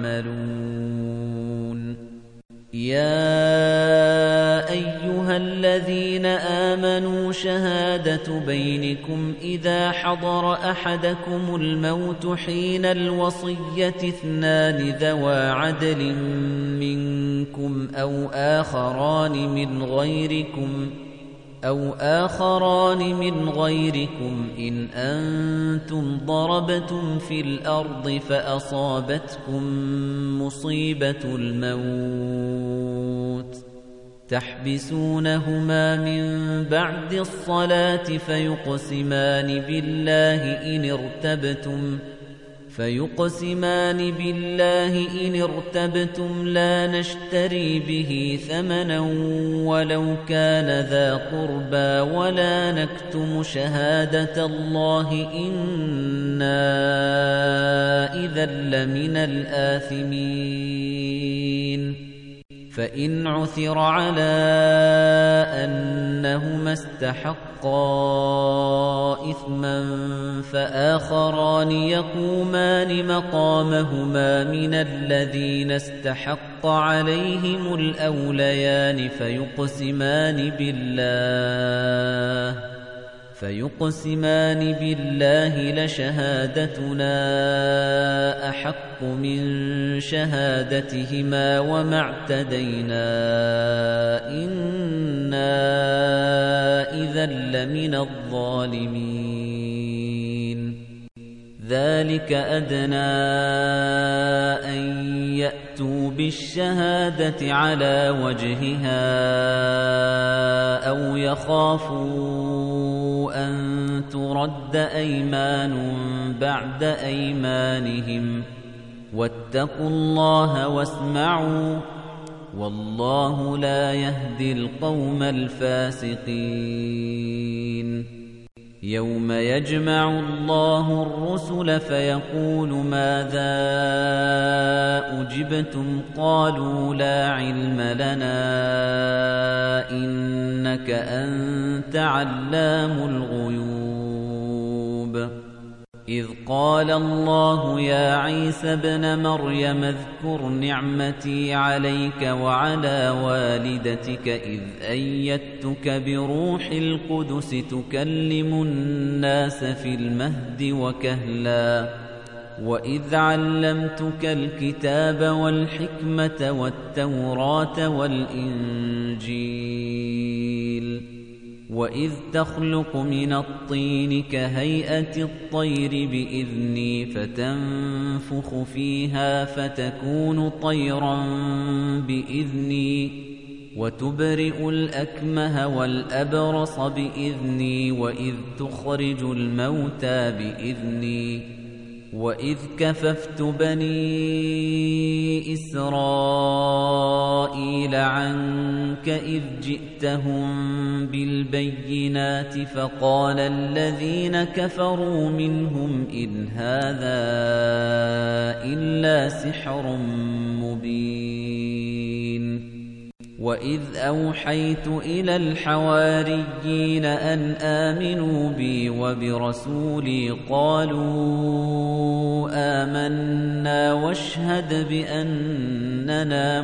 تعملون يا أيها الذين آمنوا شهادة بينكم إذا حضر أحدكم الموت حين الوصية اثنان ذوى عدل منكم أو آخران من غيركم أو آخران من غيركم إن أنتم ضربتم في الأرض فأصابتكم مصيبة الموت تحبسونهما من بعد الصلاة فيقسمان بالله إن ارتبتم فيقسمان بالله إن ارتبتم لا نشتري به ثمنا ولو كان ذا قربى ولا نكتم شهادة الله إنا إذا لمن الآثمين فإن عثر على أنهما استحقا إثما فآخران يقومان مقامهما من الذين استحق عليهم الأوليان فيقسمان بالله فيقسمان بالله لشهادتنا أحق من شهادتهما وما اعتدينا إنا إذا لمن الظالمين ذلك أدنى أن يأتوا بالشهادة على وجهها أو يخافوا أن ترد أيمان بعد أيمانهم واتقوا الله واسمعوا والله لا يهدي القوم الفاسقين يوم يجمع الله الرسل فيقول ماذا أجبتم قالوا لا علم لنا إنك أنت علام الغيوب إذ قال الله يا عيسى ابن مريم اذكر نعمتي عليك وعلى والدتك إذ أيدتك بروح القدس تكلم الناس في المهد وكهلا وإذ علمتك الكتاب والحكمة والتوراة والإنجيل وإذ تخلق من الطين كهيئة الطير بإذني فتنفخ فيها فتكون طيرا بإذني وتبرئ الأكمه والأبرص بإذني وإذ تخرج الموتى بإذني وإذ كففت بني إسرائيل عنك إذ جئتهم بالبينات فقال الذين كفروا منهم إن هذا إلا سحر مبين وإذ أوحيت إلى الحواريين أن آمنوا بي وبرسولي قالوا آمنا واشهد بأننا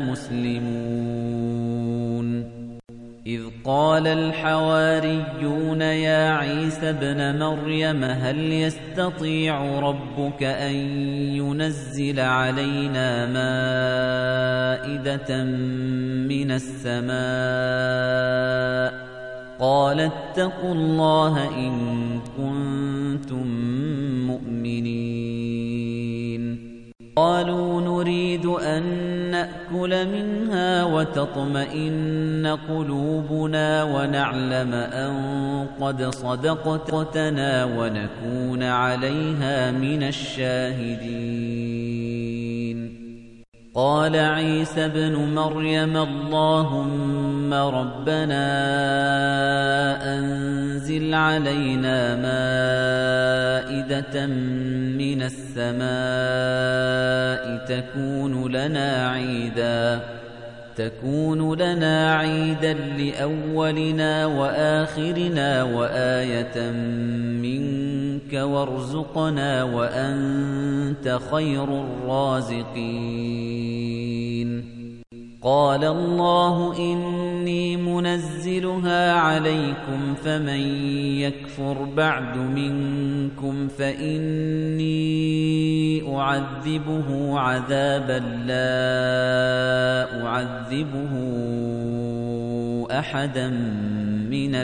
مسلمون إذ قال الحواريون يا عيسى ابن مريم هل يستطيع ربك أن ينزل علينا مائدة من السماء قال اتقوا الله إن كنتم مؤمنين قالوا نريد أن نأكل منها وتطمئن قلوبنا ونعلم أن قد صدقتنا ونكون عليها من الشاهدين. قال عيسى ابن مريم اللهم ربنا أنزل علينا مائدة من السماء تكون لنا عيدا تكون لنا عيدا لأولنا وآخرنا وآية منك وارزقنا وأنت خير الرازقين. قال الله إني منزلها عليكم فمن يكفر بعد منكم فإني أعذبه عذابا لا أعذبه أحدا من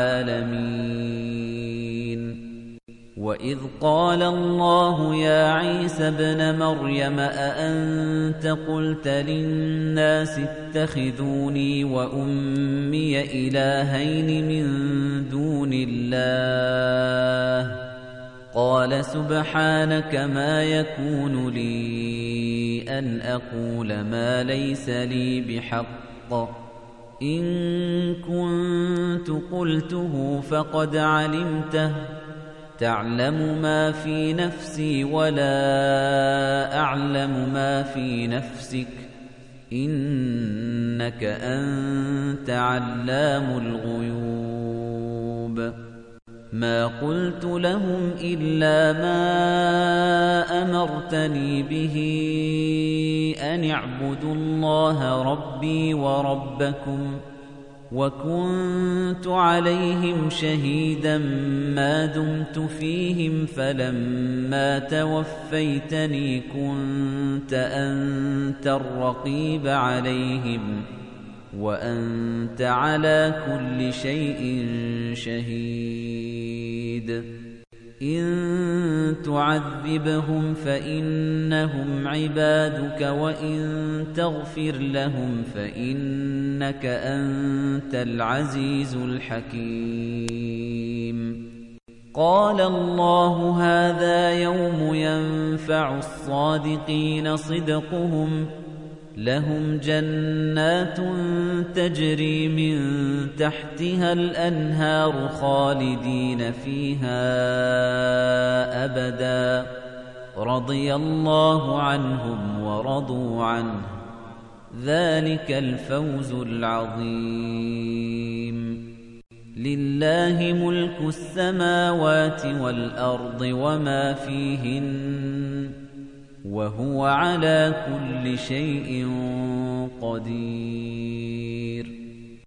العالمين. وَإِذْ قَالَ اللَّهُ يَا عِيسَى ابْنَ مَرْيَمَ أَأَنْتَ قُلْتَ لِلنَّاسِ اتَّخِذُونِي وَأُمِّيَ إِلَٰهَيْنِ مِن دُونِ اللَّهِ قَالَ سُبْحَانَكَ مَا يَكُونُ لِي أَنْ أَقُولَ مَا لَيْسَ لِي بِحَقٍّ إِن كُنتُ قُلْتُهُ فَقَدْ عَلِمْتَهُ تَعْلَمُ مَا فِي نَفْسِي وَلَا أَعْلَمُ مَا فِي نَفْسِكَ إِنَّكَ أَنْتَ عَلَّامُ الْغُيُوبِ. مَا قُلْتُ لَهُمْ إِلَّا مَا أَمَرْتَنِي بِهِ أَنِ اعْبُدُوا اللَّهَ رَبِّي وَرَبَّكُمْ وَكُنتُ عَلَيْهِمْ شَهِيدًا مَا دُمْتُ فِيهِمْ فَلَمَّا تَوَفَّيْتَنِي كُنتَ أَنتَ الرَّقِيبَ عَلَيْهِمْ وَأَنتَ عَلَى كُلِّ شَيْءٍ شَهِيدٌ. إِن تُعَذِّبْهُمْ فَإِنَّهُمْ عِبَادُكَ وَإِن تَغْفِرْ لَهُمْ فَإِنَّكَ أَنتَ الْعَزِيزُ الْحَكِيمُ. قَالَ اللَّهُ هَذَا يَوْمُ يَنفَعُ الصَّادِقِينَ صِدْقُهُمْ لَهُمْ جَنَّاتٌ تَجْرِي مِن تَحْتِهَا الْأَنْهَارُ خَالِدِينَ فِيهَا أَبَدًا رَضِيَ اللَّهُ عَنْهُمْ وَرَضُوا عَنْهُ ذَلِكَ الْفَوْزُ الْعَظِيمُ. لِلَّهِ مُلْكُ السَّمَاوَاتِ وَالْأَرْضِ وَمَا فِيهِنَّ وَهُوَ عَلَى كُلِّ شَيْءٍ قَدِيرٌ.